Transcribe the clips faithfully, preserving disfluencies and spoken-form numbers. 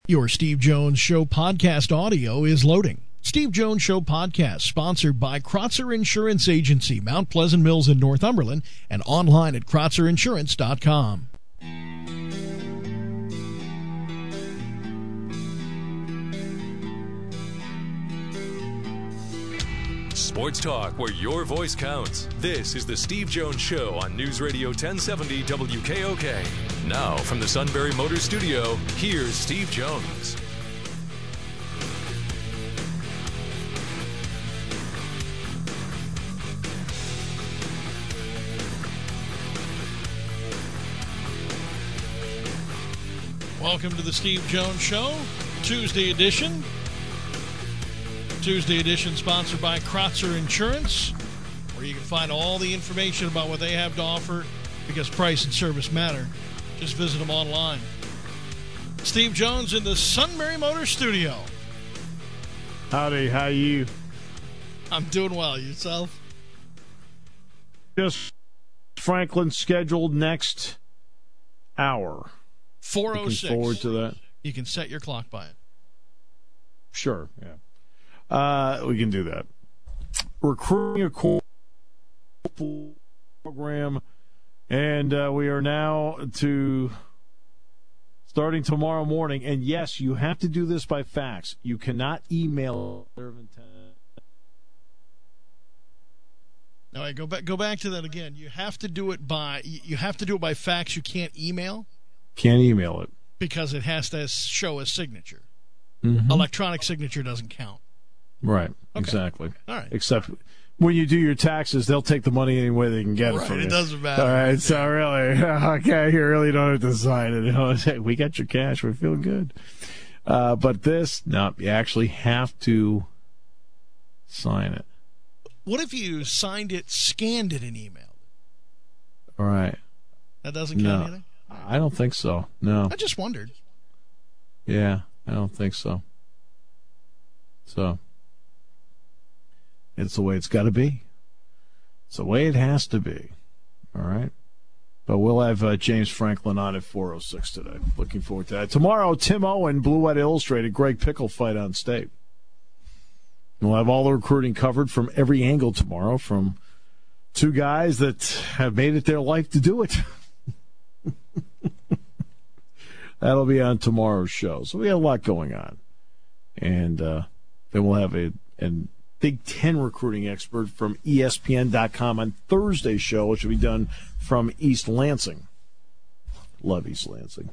Your Steve Jones Show podcast audio is loading. Steve Jones Show podcast, sponsored by Krotzer Insurance Agency, Mount Pleasant Mills in Northumberland, and online at krotzer insurance dot com. Sports talk where your voice counts. This is the Steve Jones Show on News Radio ten seventy W K O K. Now from the Sunbury Motors Studio, here's Steve Jones. Welcome to the Steve Jones Show, Tuesday edition. Tuesday edition sponsored by Krotzer Insurance, where you can find all the information about what they have to offer because price and service matter. Just visit them online. Steve Jones in the Sunbury Motors Studio. Howdy, how you? I'm doing well. Yourself? Just Franklin scheduled next hour. four oh six. Looking forward to that. You can set your clock by it. Sure, yeah. Uh, we can do that. Recruiting a core program, and uh, we are now to starting tomorrow morning. And yes, you have to do this by fax. You cannot email. No, I go back. Go back to that again. You have to do it by. You have to do it by fax. You can't email. Can't email it because it has to show a signature. Mm-hmm. Electronic signature doesn't count. Right, okay. Exactly. All right. Except when you do your taxes, they'll take the money any way they can get right, it from it you. It doesn't matter. All right, so really, okay, you really don't have to sign it. You know, hey, we got your cash, we're feeling good. Uh, but this, no, you actually have to sign it. What if you signed it, scanned it, and emailed it? All right. That doesn't count no, anything? I don't think so, no. I just wondered. Yeah, I don't think so. So... it's the way it's got to be. It's the way it has to be. All right? But we'll have uh, James Franklin on at four oh six today. Looking forward to that. Tomorrow, Tim Owen, Blue White Illustrated, Greg Pickle fight on State. We'll have all the recruiting covered from every angle tomorrow from two guys that have made it their life to do it. That'll be on tomorrow's show. So we have a lot going on. And uh, then we'll have a... an Big Ten recruiting expert from E S P N dot com on Thursday's show, which will be done from East Lansing. Love East Lansing.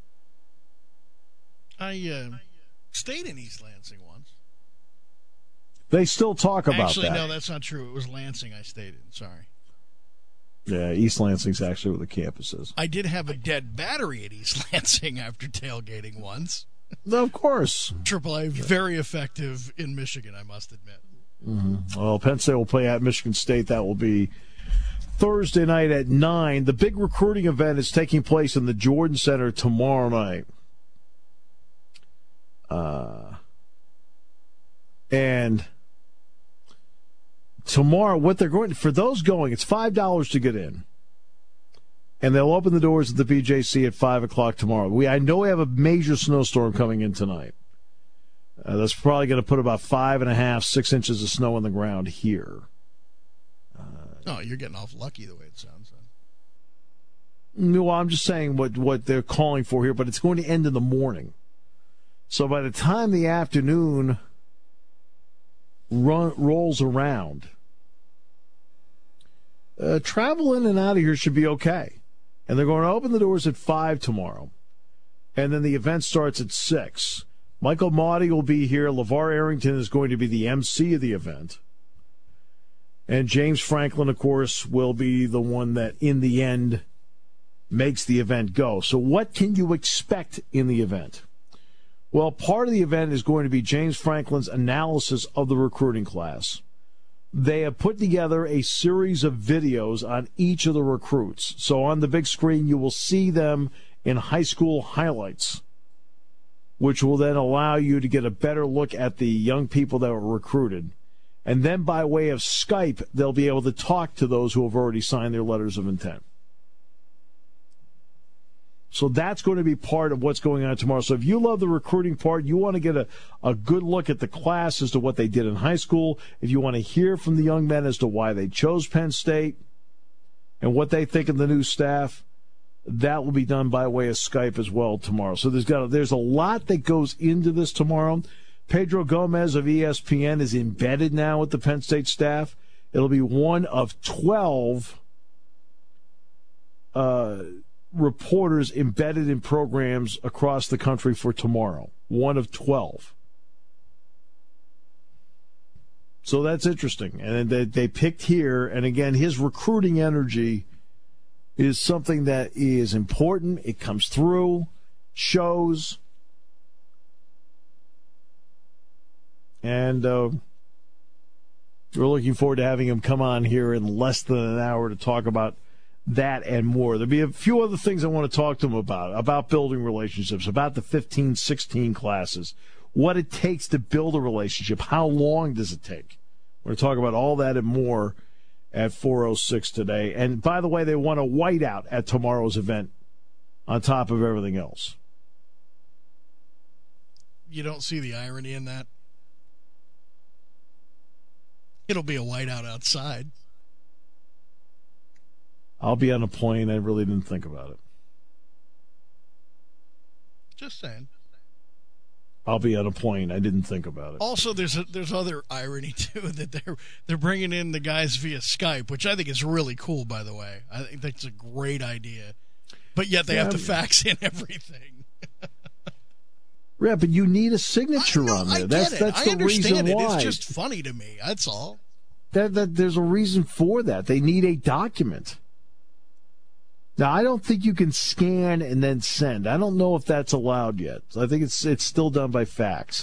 I uh, stayed in East Lansing once. They still talk about Actually, that. Actually, no, that's not true. It was Lansing I stayed in. Sorry. Yeah, East Lansing's actually where the campus is. I did have a dead battery at East Lansing after tailgating once. Of course. Triple A, very effective in Michigan, I must admit. Mm-hmm. Well, Penn State will play at Michigan State. That will be Thursday night at nine. The big recruiting event is taking place in the Jordan Center tomorrow night. Uh, and tomorrow, what they're going to, for those going, it's five dollars to get in. And they'll open the doors at the B J C at five o'clock tomorrow. We I know we have a major snowstorm coming in tonight. Uh, that's probably going to put about five and a half, six inches of snow on the ground here. Uh, oh, you're getting off lucky the way it sounds. Then. Well, I'm just saying what, what they're calling for here, but it's going to end in the morning. So by the time the afternoon run, rolls around, uh, travel in and out of here should be okay. And they're going to open the doors at five tomorrow. And then the event starts at six. Michael Maudie will be here. LeVar Arrington is going to be the M C of the event. And James Franklin, of course, will be the one that, in the end, makes the event go. So what can you expect in the event? Well, part of the event is going to be James Franklin's analysis of the recruiting class. They have put together a series of videos on each of the recruits. So on the big screen, you will see them in high school highlights, which will then allow you to get a better look at the young people that were recruited. And then by way of Skype, they'll be able to talk to those who have already signed their letters of intent. So that's going to be part of what's going on tomorrow. So if you love the recruiting part, you want to get a, a good look at the class as to what they did in high school, if you want to hear from the young men as to why they chose Penn State and what they think of the new staff, that will be done by way of Skype as well tomorrow. So there's got a, there's a lot that goes into this tomorrow. Pedro Gomez of E S P N is embedded now with the Penn State staff. It'll be one of twelve uh, reporters embedded in programs across the country for tomorrow. One of twelve. So that's interesting. And they, they picked here, and again, his recruiting energy is something that is important. It comes through, shows, and uh, we're looking forward to having him come on here in less than an hour to talk about that and more. There'll be a few other things I want to talk to him about, about building relationships, about the fifteen sixteen classes, what it takes to build a relationship, how long does it take. We're going to talk about all that and more at four oh six today. And by the way, they want a whiteout at tomorrow's event on top of everything else. You don't see the irony in that? It'll be a whiteout outside. I'll be on a plane. I really didn't think about it. Just saying. I'll be on a plane. I didn't think about it. Also, there's a, there's other irony too, that they're they're bringing in the guys via Skype, which I think is really cool. By the way, I think that's a great idea. But yet they yeah, have to fax in everything. Yeah, but you need a signature know, on there. I get that's it. that's I the understand reason it. why. It's just funny to me. That's all. That that there's a reason for that. They need a document. Now, I don't think you can scan and then send. I don't know if that's allowed yet. I think it's it's still done by fax.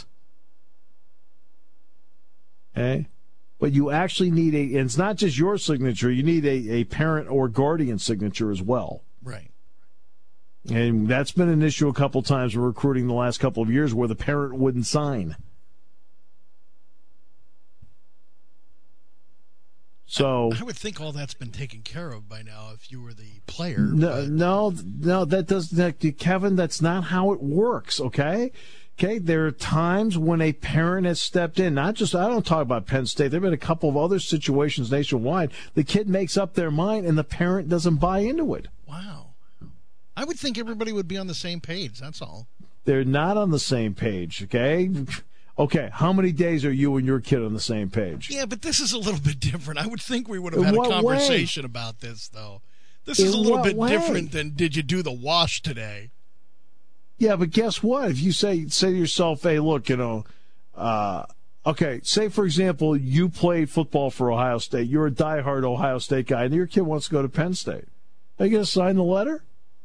Okay? But you actually need a, and it's not just your signature, you need a, a parent or guardian signature as well. Right. And that's been an issue a couple times in recruiting the last couple of years where the parent wouldn't sign. So I would think all that's been taken care of by now if you were the player. No, but... no, no, that doesn't, that, Kevin, that's not how it works, okay? Okay, there are times when a parent has stepped in, not just, I don't talk about Penn State, there have been a couple of other situations nationwide. The kid makes up their mind and the parent doesn't buy into it. Wow. I would think everybody would be on the same page, that's all. They're not on the same page, okay? Okay, how many days are you and your kid on the same page? Yeah, but this is a little bit different. I would think we would have had a conversation way? about this, though. This In is a little bit way? different than did you do the wash today? Yeah, but guess what? If you say say to yourself, hey, look, you know, uh, okay, say, for example, you played football for Ohio State. You're a diehard Ohio State guy, and your kid wants to go to Penn State. Are you going to sign the letter?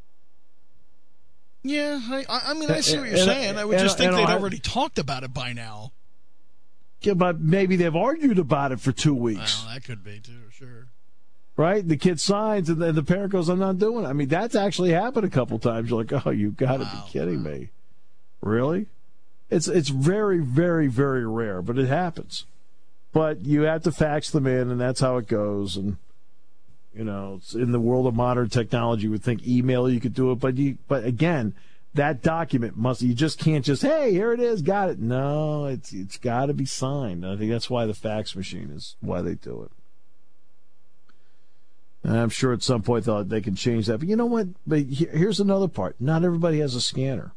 Yeah, I, I mean, I see what you're and, saying. I would and, just think and, they'd and, already talked about it by now. Yeah, but maybe they've argued about it for two weeks. Well, that could be, too, sure. Right? The kid signs, and then the parent goes, I'm not doing it. I mean, that's actually happened a couple times. You're like, oh, you've got to wow. be kidding me. Really? It's it's very, very, very rare, but it happens. But you have to fax them in, and that's how it goes. And, you know, it's in the world of modern technology, you would think email you could do it. But, you, but again, that document must, you just can't just, hey, here it is, got it. No, it's it's got to be signed. I think that's why the fax machine is why they do it. And I'm sure at some point they'll, they can change that. But you know what? But here's another part. Not everybody has a scanner.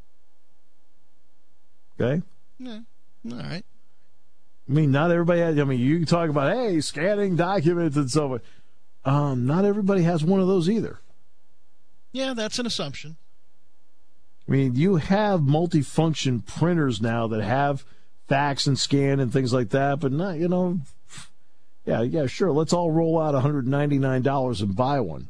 Okay? Yeah. All right. I mean, not everybody has, I mean, you can talk about, hey, scanning documents and so on. Um, not everybody has one of those either. Yeah, that's an assumption. I mean, you have multifunction printers now that have fax and scan and things like that, but not, you know, yeah, yeah, sure. Let's all roll out one hundred ninety-nine dollars and buy one.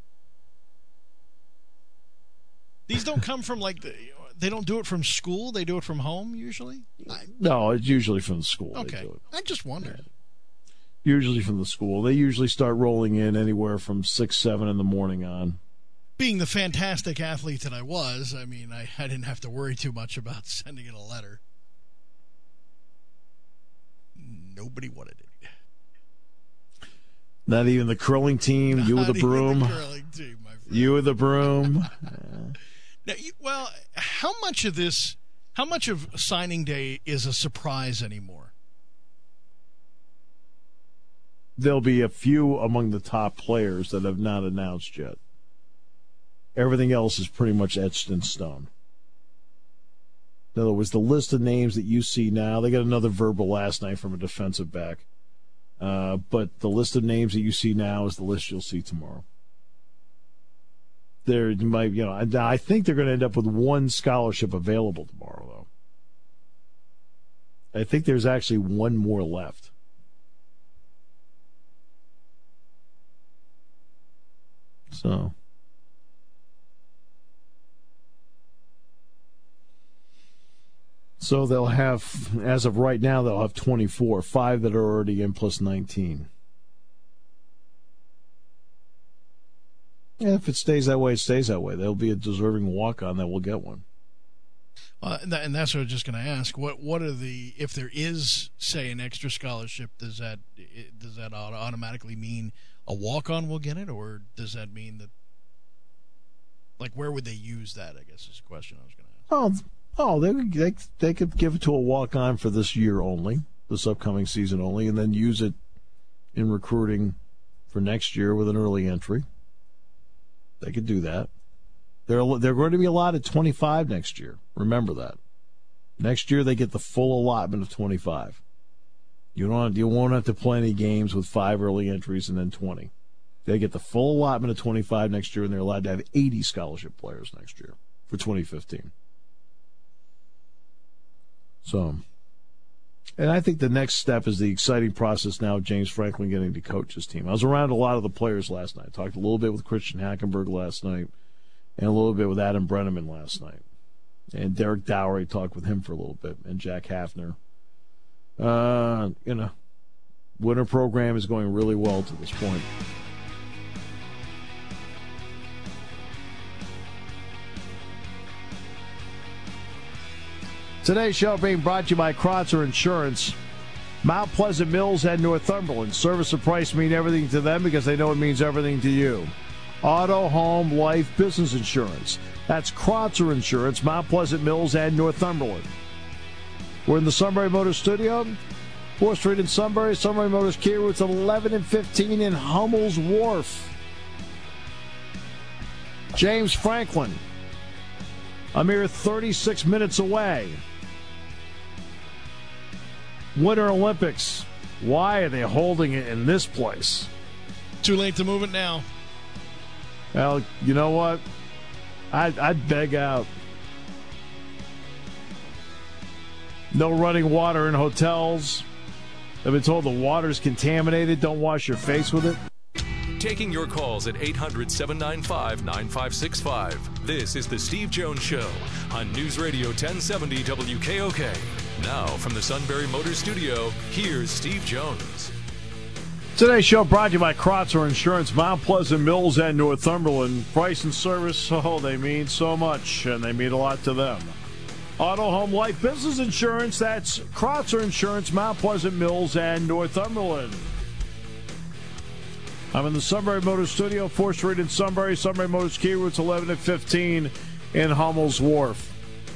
These don't come from, like, the, they don't do it from school? They do it from home, usually? I, no, it's usually from the school. Okay. I just wondered. Usually from the school. They usually start rolling in anywhere from six, seven in the morning on. Being the fantastic athlete that I was, I mean, I, I didn't have to worry too much about sending in a letter. Nobody wanted it. Not even the curling team, Not you with the broom. Not even the curling team, my You with the broom. Now, you, well, how much of this, how much of signing day is a surprise anymore? There'll be a few among the top players that have not announced yet. Everything else is pretty much etched in stone. In other words, the list of names that you see now, they got another verbal last night from a defensive back. Uh, but the list of names that you see now is the list you'll see tomorrow. There might, you know, I, I think they're going to end up with one scholarship available tomorrow, though. I think there's actually one more left. So. So they'll have, as of right now, they'll have twenty-four, five that are already in plus nineteen. Yeah, if it stays that way, it stays that way. There'll be a deserving walk-on that will get one. Uh, and, that, and that's what I was just going to ask. What what are the, if there is, say, an extra scholarship, does that does that automatically mean a walk-on will get it, or does that mean that, like, where would they use that, I guess is the question I was going to ask. Oh, oh they, they, they could give it to a walk-on for this year only, this upcoming season only, and then use it in recruiting for next year with an early entry. They could do that. They're, they're going to be allotted twenty-five next year. Remember that. Next year they get the full allotment of twenty-five. You don't. You won't have to play any games with five early entries and then twenty. They get the full allotment of twenty-five next year, and they're allowed to have eighty scholarship players next year for twenty fifteen. So, and I think the next step is the exciting process now of James Franklin getting to coach his team. I was around a lot of the players last night. I talked a little bit with Christian Hackenberg last night and a little bit with Adam Brenneman last night. And Derek Dowry, talked with him for a little bit, and Jack Hafner. Uh, you know, winter program is going really well to this point. Today's show being brought to you by Kreutzer Insurance. Mount Pleasant Mills and Northumberland. Service and price mean everything to them because they know it means everything to you. Auto, home, life, business insurance. That's Kreutzer Insurance, Mount Pleasant Mills and Northumberland. We're in the Sunbury Motors studio. fourth Street in Sunbury. Sunbury Motors Kia routes eleven and fifteen in Hummel's Wharf. James Franklin, a mere thirty-six minutes away. Winter Olympics. Why are they holding it in this place? Too late to move it now. Well, you know what? I'd, I'd beg out. No running water in hotels. I've been told the water's contaminated. Don't wash your face with it. Taking your calls at eight hundred, seven nine five, nine five six five. This is the Steve Jones Show on News Radio ten seventy W K O K. Now from the Sunbury Motors Studio, here's Steve Jones. Today's show brought to you by Kreutzer Insurance, Mount Pleasant Mills and Northumberland. Price and service, oh, they mean so much, and they mean a lot to them. Auto, home, life, business insurance, that's Kreutzer Insurance, Mount Pleasant Mills and Northumberland. I'm in the Sunbury Motors Studio, fourth Street in Sunbury. Sunbury Motors Kia routes eleven and fifteen in Hummel's Wharf.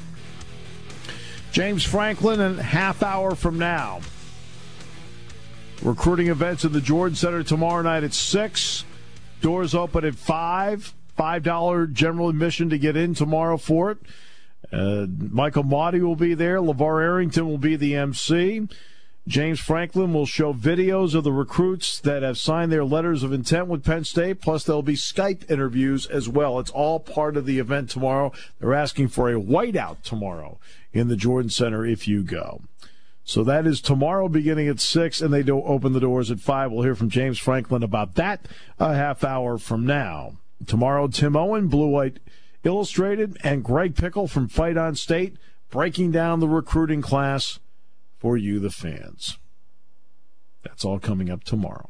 James Franklin, in half hour from now. Recruiting events in the Jordan Center tomorrow night at six. Doors open at five. five dollars general admission to get in tomorrow for it. Uh, Michael Maudie will be there. LeVar Arrington will be the M C. James Franklin will show videos of the recruits that have signed their letters of intent with Penn State, plus there'll be Skype interviews as well. It's all part of the event tomorrow. They're asking for a whiteout tomorrow in the Jordan Center if you go. So that is tomorrow beginning at six, and they do open the doors at five. We'll hear from James Franklin about that a half hour from now. Tomorrow, Tim Owen, Blue White Illustrated, and Greg Pickle from Fight on State breaking down the recruiting class for you, the fans. That's all coming up tomorrow.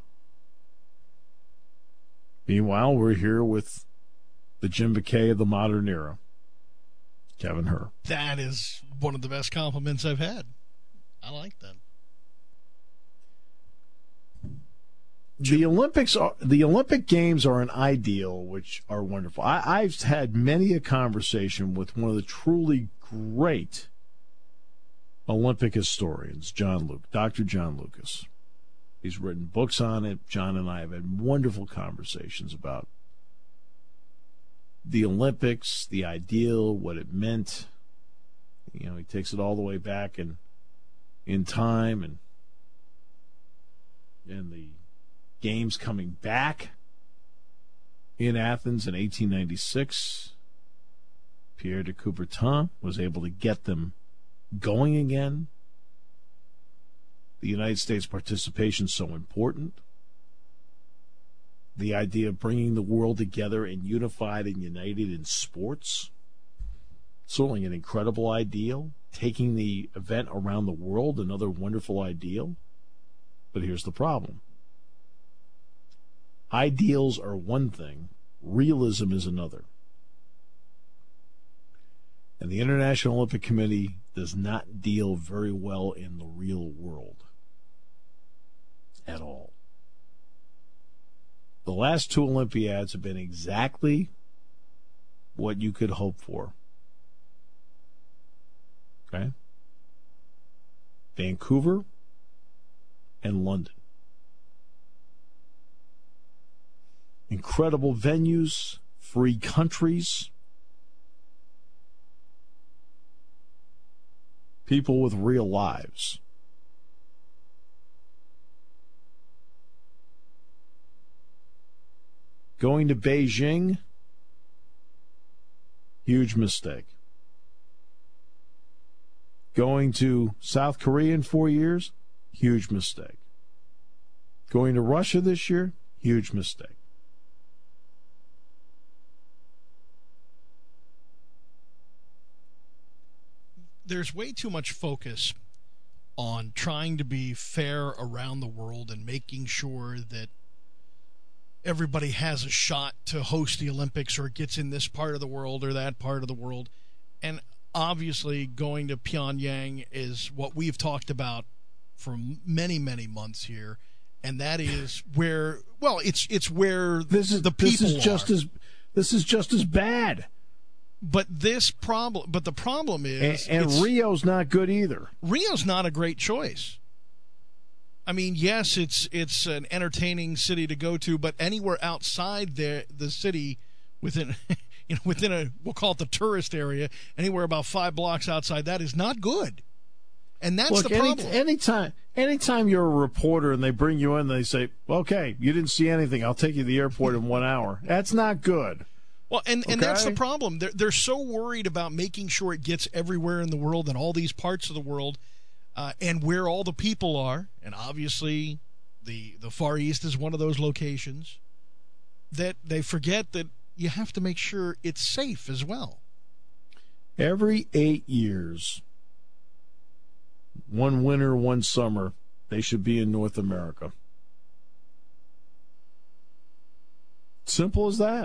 Meanwhile, we're here with the Jim McKay of the modern era, Kevin Herr. That is one of the best compliments I've had. I like that. The Olympics are the Olympic Games are an ideal, which are wonderful. I, I've had many a conversation with one of the truly great Olympic historians, John Luke, Doctor John Lucas. He's written books on it. John and I have had wonderful conversations about the Olympics, the ideal, what it meant. You know, he takes it all the way back in in time and and the games coming back in Athens in eighteen ninety-six. Pierre de Coubertin was able to get them going again. The United States participation is so important. The idea of bringing the world together and unified and united in sports, certainly an incredible ideal. Taking the event around the world, another wonderful ideal. But here's the problem. Ideals are one thing, realism is another. And the International Olympic Committee does not deal very well in the real world at all. The last two Olympiads have been exactly what you could hope for. Okay? Vancouver and London. Incredible venues, free countries, people with real lives. Going to Beijing, huge mistake. Going to South Korea in four years, huge mistake. Going to Russia this year, huge mistake. There's way too much focus on trying to be fair around the world and making sure that everybody has a shot to host the Olympics or gets in this part of the world or that part of the world. And obviously going to Pyongyang is what we've talked about for many, many months here. And that is where, well, it's it's where this is, the people this is just are. as this is just as bad. But this problem, but the problem is, and, and Rio's not good either. Rio's not a great choice. I mean, yes, it's it's an entertaining city to go to, but anywhere outside the the city, within you know within a we'll call it the tourist area, anywhere about five blocks outside that is not good, and that's Look, the problem. Any, anytime, anytime you're a reporter and they bring you in, they say, "Okay, you didn't see anything. I'll take you to the airport in one hour." That's not good. Well, and, and okay? that's the problem. They're, they're so worried about making sure it gets everywhere in the world and all these parts of the world uh, and where all the people are. And obviously the, the Far East is one of those locations that they forget that you have to make sure it's safe as well. Every eight years, one winter, one summer, they should be in North America. Simple as that.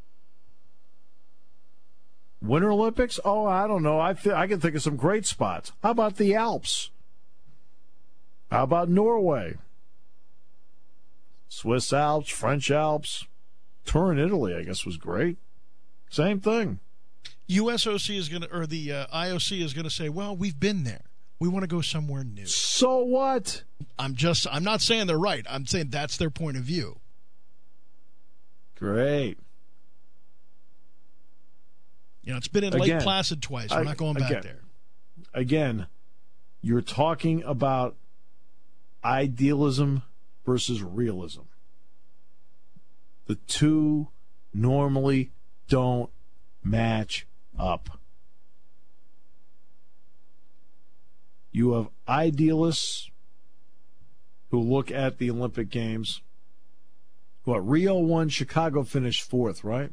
Winter Olympics? Oh, I don't know. I th- I can think of some great spots. How about the Alps? How about Norway? Swiss Alps, French Alps. Turin, Italy, I guess, was great. Same thing. U S O C is going to, or the uh, I O C is going to say, well, we've been there. We want to go somewhere new. So what? I'm just, I'm not saying they're right. I'm saying that's their point of view. Great. You know, it's been in again, Lake Placid twice. I'm I, not going back again, there. Again, you're talking about idealism versus realism. The two normally don't match up. You have idealists who look at the Olympic Games. What, Rio won, Chicago finished fourth, right?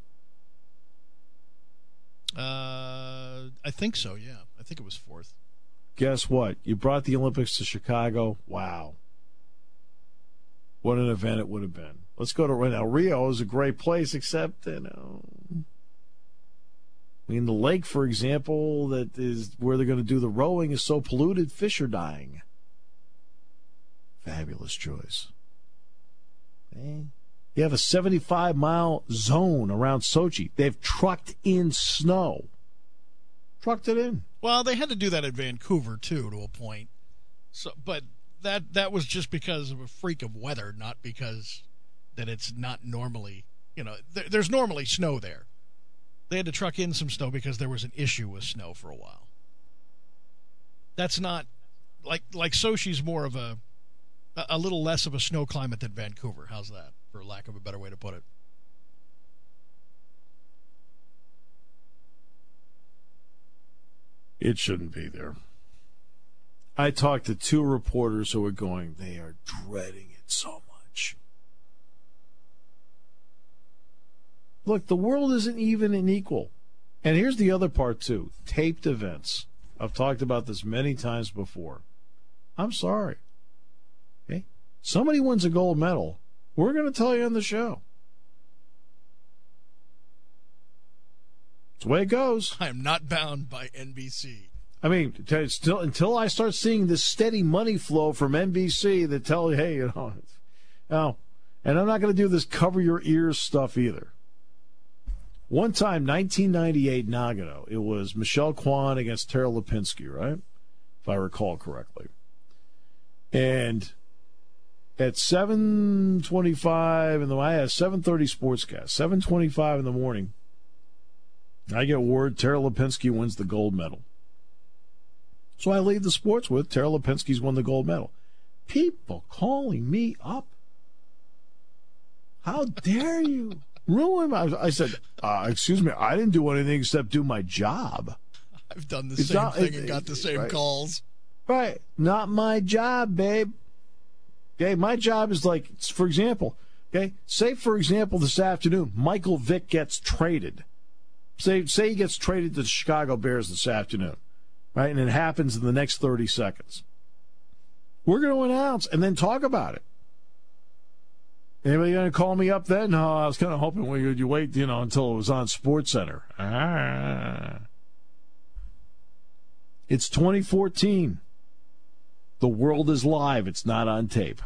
Uh, I think so, yeah. I think it was fourth. Guess what? You brought the Olympics to Chicago. Wow. What an event it would have been. Let's go to now. Rio is a great place, except, you know, I mean, the lake, for example, that is where they're going to do the rowing is so polluted, fish are dying. Fabulous choice. man. You have a seventy-five mile zone around Sochi. They've trucked in snow. Trucked it in. Well, they had to do that at Vancouver, too, to a point. So, but that that was just because of a freak of weather, not because that it's not normally, you know, there, there's normally snow there. They had to truck in some snow because there was an issue with snow for a while. That's not, like, like Sochi's more of a, a little less of a snow climate than Vancouver. How's that, for lack of a better way to put it? It shouldn't be there. I talked to two reporters who were going, they are dreading it so much. Look, the world isn't even and equal. And here's the other part, too. Taped events. I've talked about this many times before. I'm sorry. Okay? Somebody wins a gold medal, we're going to tell you on the show. It's the way it goes. I am not bound by N B C. I mean, t- still until I start seeing this steady money flow from N B C that tell you, hey, you know, now, and I'm not going to do this cover your ears stuff either. One time, nineteen ninety-eight, Nagano, it was Michelle Kwan against Tara Lipinski, right? If I recall correctly. And at seven twenty-five in the I had seven thirty sportscast, seven twenty-five in the morning, I get word Tara Lipinski wins the gold medal. So I leave the sports with Tara Lipinski's won the gold medal. People calling me up. How dare you ruin my... I said, uh, excuse me, I didn't do anything except do my job. I've done the It's same not- thing it- and got the same right. calls. Right. Not my job, babe. Okay, my job is like, for example, okay, say, for example, this afternoon, Michael Vick gets traded. Say, say he gets traded to the Chicago Bears this afternoon, right? And it happens in the next thirty seconds. We're going to announce and then talk about it. Anybody going to call me up then? No, I was kind of hoping we would you wait, you know, until it was on SportsCenter. Ah. It's twenty fourteen. The world is live. It's not on tape.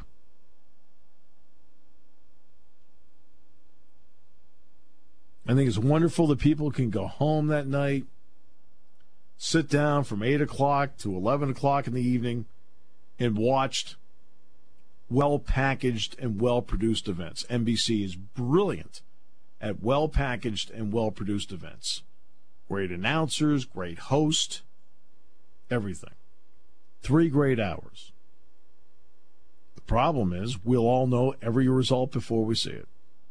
I think it's wonderful that people can go home that night, sit down from eight o'clock to eleven o'clock in the evening, and watched well-packaged and well-produced events. N B C is brilliant at well-packaged and well-produced events. Great announcers, great host, everything. Three great hours. The problem is we'll all know every result before we see it.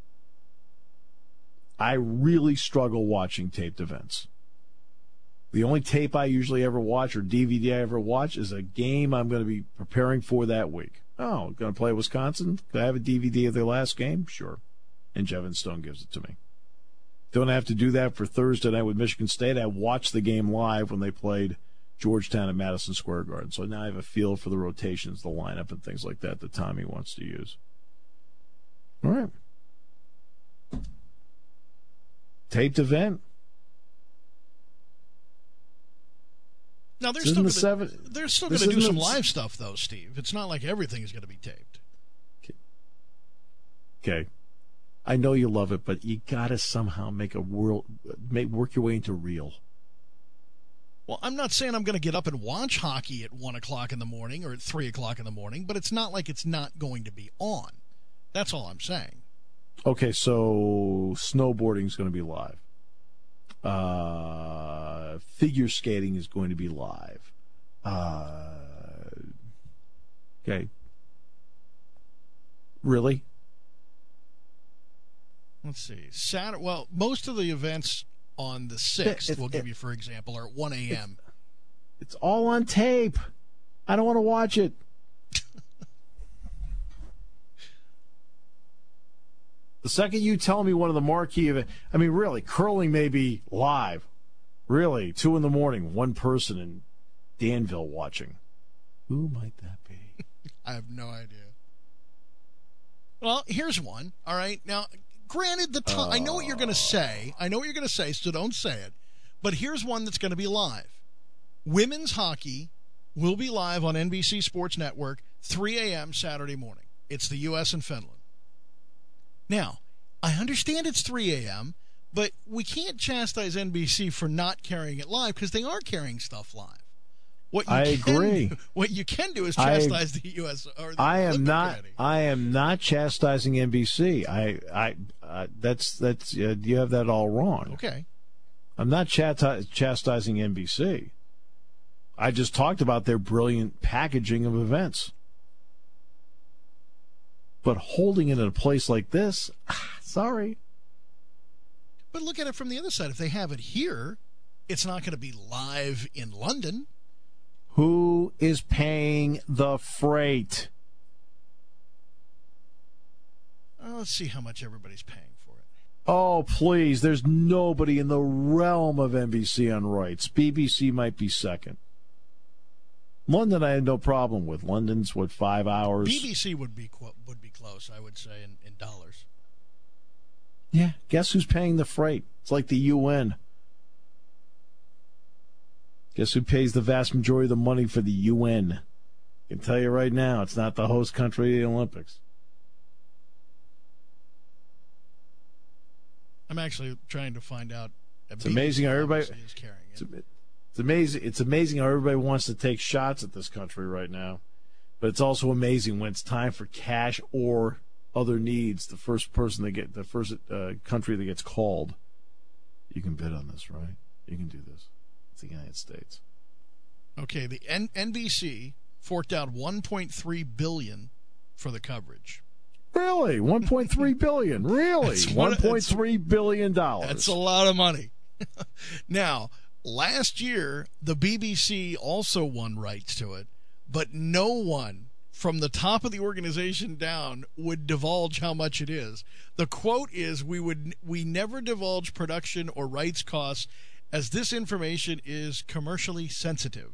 I really struggle watching taped events. The only tape I usually ever watch or D V D I ever watch is a game I'm going to be preparing for that week. Oh, going to play Wisconsin? Could I have a D V D of their last game? Sure. And Jevin Stone gives it to me. Don't have to do that for Thursday night with Michigan State. I watched the game live when they played Georgetown at Madison Square Garden. So now I have a feel for the rotations, the lineup, and things like that that Tommy wants to use. All right. Taped event. Now they're This still isn't gonna, the seven- they're still this going to do isn't some the- live stuff though, Steve. It's not like everything is going to be taped. Okay. I know you love it, but you got to somehow make a world, make work your way into real. Well, I'm not saying I'm going to get up and watch hockey at one o'clock in the morning or at three o'clock in the morning, but it's not like it's not going to be on. That's all I'm saying. Okay, so snowboarding is going to be live. Uh, figure skating is going to be live. Uh, okay. Really? Let's see. Saturday. Well, most of the events on the sixth, It- it- we'll give it- you, for example, are at one a.m. It's all on tape. I don't want to watch it. The second you tell me one of the marquee events, I mean, really, curling may be live. Really, two in the morning, one person in Danville watching. Who might that be? I have no idea. Well, here's one. All right. Now, granted, the time, I know what you're going to say. I know what you're going to say, so don't say it. But here's one that's going to be live. Women's hockey will be live on N B C Sports Network, three a.m. Saturday morning. It's the U S and Finland. Now, I understand it's three a.m., but we can't chastise N B C for not carrying it live because they are carrying stuff live. What you I can, agree. What you can do is I- chastise the U S or the I am Olympic not. Committee. I am not chastising N B C. I. I. Uh, that's. That's. Uh, you have that all wrong. Okay. I'm not chati- chastising N B C. I just talked about their brilliant packaging of events. But holding it in a place like this, sorry. But look at it from the other side. If they have it here, it's not going to be live in London. Who is paying the freight? Uh, let's see how much everybody's paying for it. Oh, please. There's nobody in the realm of N B C on rights. B B C might be second. London, I had no problem with. London's, what, five hours? B B C would be qu- would be close, I would say, in, in dollars. Yeah. Guess who's paying the freight? It's like the U N. Guess who pays the vast majority of the money for the U N? I can tell you right now, it's not the host country of the Olympics. I'm actually trying to find out. It's amazing how everybody. is carrying it. It's, it's amazing. It's amazing how everybody wants to take shots at this country right now, but it's also amazing when it's time for cash or other needs. The first person that get the first uh, country that gets called, you can bid on this, right? You can do this. It's the United States. Okay, the N- NBC forked out one point three billion dollars for the coverage. Really, one point three billion dollars. Really, That's what- one point three billion dollars. That's a lot of money. Now, last year, the B B C also won rights to it, but no one from the top of the organization down would divulge how much it is. The quote is, we would we never divulge production or rights costs as this information is commercially sensitive.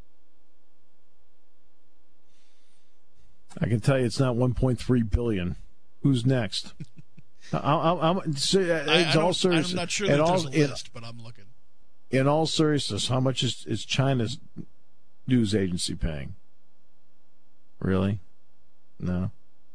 I can tell you it's not one point three billion dollars. Who's next? I, I, I'm, so, uh, I, it's I all don't- serious. I'm not sure in that all, there's a in- list, but I'm looking. In all seriousness, how much is, is China's news agency paying? Really? No.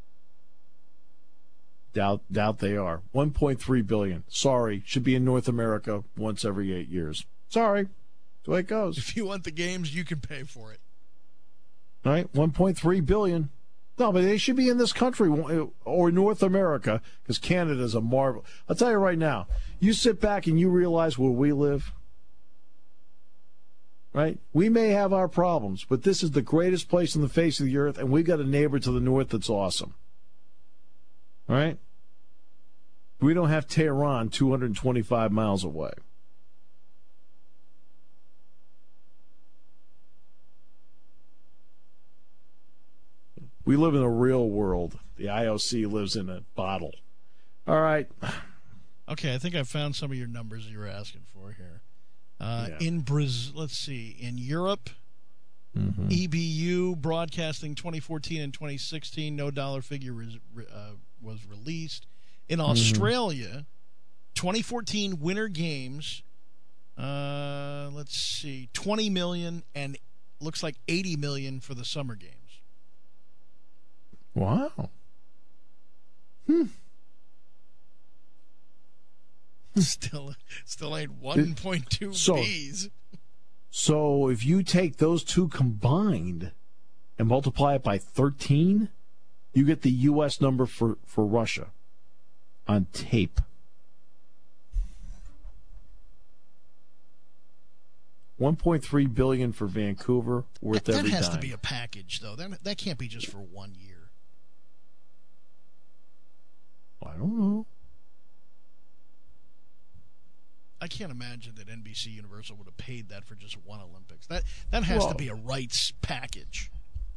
Doubt doubt they are. one point three billion dollars. Sorry, should be in North America once every eight years. Sorry. That's the way it goes. If you want the games, you can pay for it. All right, one point three billion dollars. No, but they should be in this country or North America because Canada's a marvel. I'll tell you right now, you sit back and you realize where we live, right? We may have our problems, but this is the greatest place on the face of the earth, and we've got a neighbor to the north that's awesome. All right? We don't have Tehran two hundred twenty-five miles away. We live in a real world. The I O C lives in a bottle. All right. Okay, I think I found some of your numbers you were asking for here. Uh, Yeah. In Brazil, let's see, in Europe, Mm-hmm. E B U broadcasting twenty fourteen and twenty sixteen, no dollar figure was, uh, was released. In Australia, twenty fourteen Winter Games, uh, let's see, twenty million and looks like eighty million for the Summer Games. Wow. Hmm. Still, still ain't one point two So- B's. So if you take those two combined and multiply it by thirteen, you get the U S number for, for Russia on tape. one point three billion dollars for Vancouver, worth That every has dime. to be a package, though. That that can't be just for one year. I don't know. I can't imagine that N B C Universal would have paid that for just one Olympics. That that has Well- to be a rights package.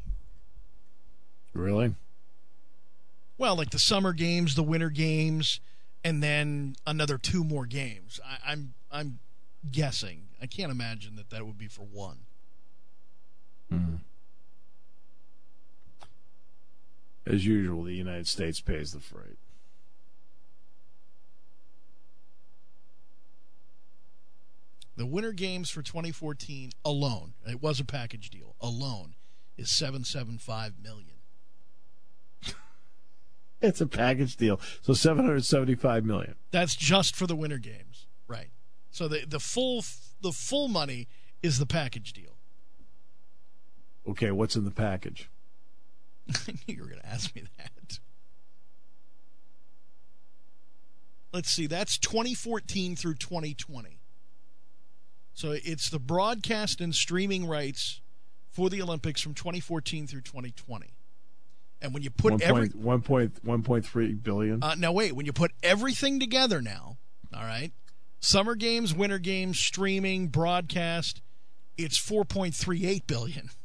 Really? Well, like the Summer Games, the Winter Games, and then another two more games. I, I'm I'm guessing. I can't imagine that that would be for one. Mm-hmm. As usual, the United States pays the freight. The Winter Games for twenty fourteen alone, it was a package deal, alone is seven hundred seventy-five million dollars. It's a package deal. So seven hundred seventy-five million dollars. That's just for the Winter Games, right? So the the full the full money is the package deal. Okay, what's in the package? I knew you were going to ask me that. Let's see, that's twenty fourteen through twenty twenty. So it's the broadcast and streaming rights for the Olympics from twenty fourteen through twenty twenty. And when you put one. every one point three billion dollars. Uh, now, wait, when you put everything together now, all right, Summer Games, Winter Games, streaming, broadcast, it's four point three eight billion dollars.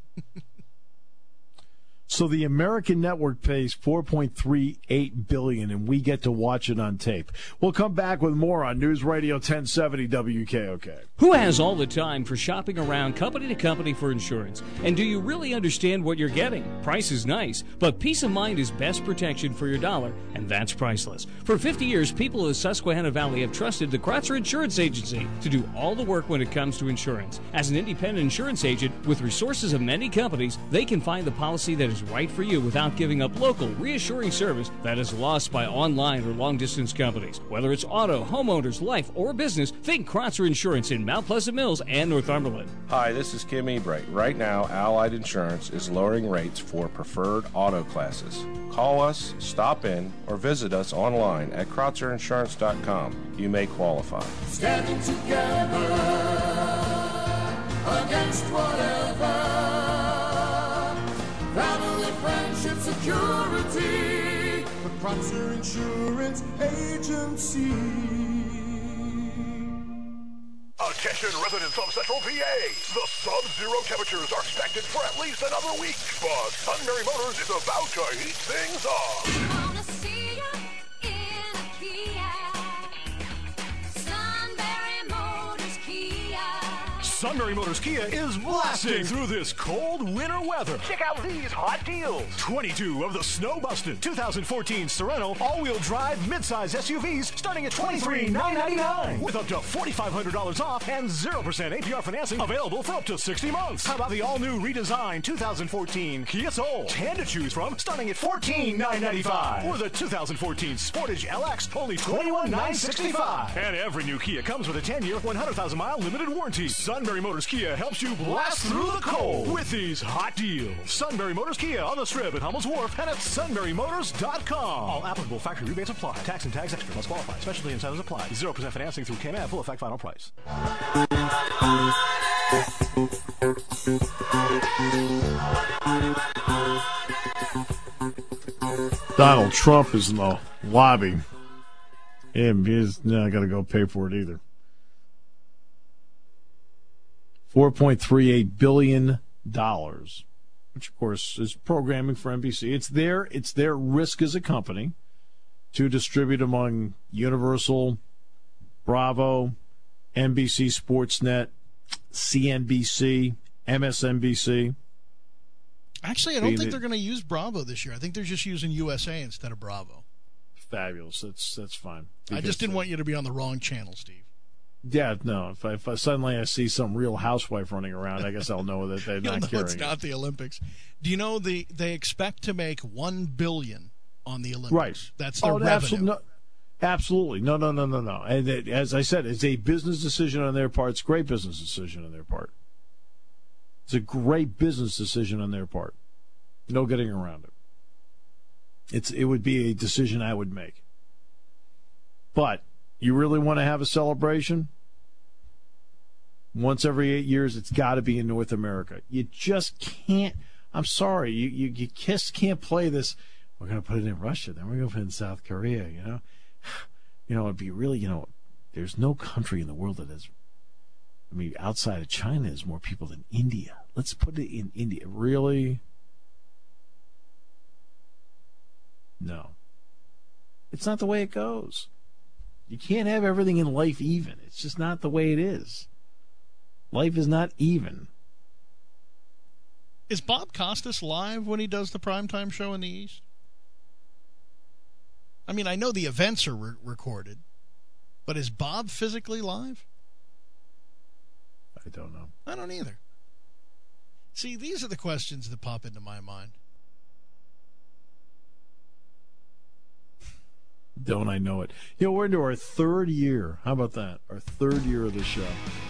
So the American network pays four point three eight billion dollars, and we get to watch it on tape. We'll come back with more on News Radio ten seventy W K O K. Who has all the time for shopping around company to company for insurance? And do you really understand what you're getting? Price is nice, but peace of mind is best protection for your dollar, and that's priceless. For fifty years, people of the Susquehanna Valley have trusted the Kratzer Insurance Agency to do all the work when it comes to insurance. As an independent insurance agent with resources of many companies, they can find the policy that is right for you without giving up local, reassuring service that is lost by online or long-distance companies. Whether it's auto, homeowners, life, or business, think Kratzer Insurance in Mount Pleasant Mills and Northumberland. Hi, this is Kim Ebright. Right now, Allied Insurance is lowering rates for preferred auto classes. Call us, stop in, or visit us online at Kratzer Insurance dot com. You may qualify. Standing together against whatever. Family, friendship, security. The Kratzer Insurance Agency. Attention residents of Central P A. The sub-zero temperatures are expected for at least another week, but Sunbury Motors is about to heat things up. Wanna see ya in a Kia. Sunbury Motors Kia. Sunbury Motors Kia is blasting through this cold winter weather. Check out these hot deals. twenty-two of the snow-busted two thousand fourteen Sorento all-wheel drive midsize S U Vs starting at twenty-three thousand nine hundred ninety-nine dollars with up to four thousand five hundred dollars off and zero percent A P R financing available for up to sixty months. How about the all-new redesigned two thousand fourteen Kia Soul? ten to choose from starting at fourteen thousand nine hundred ninety-five dollars. Or the two thousand fourteen Sportage L X, only twenty-one thousand nine hundred sixty-five dollars. And every new Kia comes with a ten-year, one hundred thousand mile limited warranty. Sunbury Motors Kia helps you blast through the cold with these hot deals. Sunbury Motors Kia on the Strip at Hummel's Wharf and at sunbury motors dot com. All applicable factory rebates apply. Tax and tags extra must qualify. Specialty incentives apply. zero percent financing through K M A. Full effect final price. Donald Trump is in the lobby. Him, he's not going to go pay for it either. four point three eight billion dollars, which, of course, is programming for N B C. It's their, it's their risk as a company to distribute among Universal, Bravo, N B C Sportsnet, C N B C, M S N B C. Actually, I don't think they're going to use Bravo this year. I think they're just using U S A instead of Bravo. Fabulous. That's that's fine. I just didn't want you to be on the wrong channel, Steve. Yeah, no. If, I, if I, suddenly I see some Real Housewife running around, I guess I'll know that they're You'll not know carrying it's it. not the Olympics. Do you know the they expect to make one billion on the Olympics? Right. That's their oh, revenue. Absolutely. No, absolutely. No, no, no, no, no. And it, as I said, it's a business decision on their part. It's a great business decision on their part. It's a great business decision on their part. No getting around it. It's it would be a decision I would make. But you really want to have a celebration? Once every eight years, it's got to be in North America. You just can't. I'm sorry, you you, you just can't play this. We're going to put it in Russia, then we're going to put it in South Korea. You know, you know, it'd be really, you know, there's no country in the world that has. I mean, outside of China, there's more people than India. Let's put it in India. Really? No. It's not the way it goes. You can't have everything in life even. It's just not the way it is. Life is not even. Is Bob Costas live when he does the primetime show in the East? I mean, I know the events are re- recorded, but is Bob physically live? I don't know. I don't either. See, these are the questions that pop into my mind. Don't I know it? You know, we're into our third year. How about that? Our third year of the show.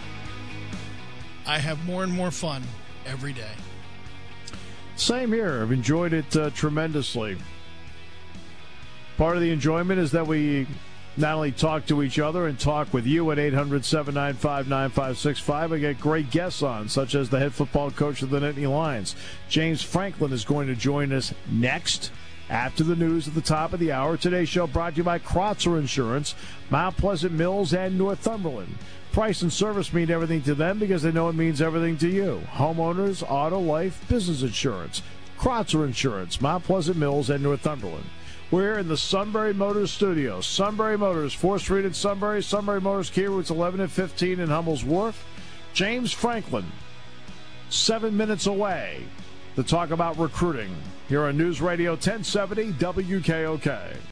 I have more and more fun every day. Same here. I've enjoyed it uh, tremendously. Part of the enjoyment is that we not only talk to each other and talk with you at eight hundred, seven nine five, nine five six five. I get great guests on, such as the head football coach of the Nittany Lions. James Franklin is going to join us next after the news at the top of the hour. Today's show brought to you by Kreutzer Insurance, Mount Pleasant Mills, and Northumberland. Price and service mean everything to them because they know it means everything to you. Homeowners, auto, life, business insurance. Kreutzer Insurance, Mount Pleasant Mills, and Northumberland. We're in the Sunbury Motors studio. Sunbury Motors, fourth Street in Sunbury. Sunbury Motors, Kia routes eleven and fifteen in Hummel's Wharf. James Franklin, seven minutes away to talk about recruiting here on News Radio ten seventy W K O K.